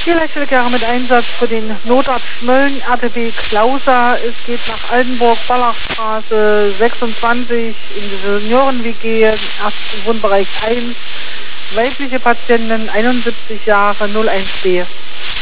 Vierlechtstelle mit Einsatz für den Notarzt Schmölln, RTW Klauser. Es geht nach Altenburg, Ballachstraße 26 in die Senioren-WG, im Wohnbereich 1. Weibliche Patientin, 71 Jahre, 01B.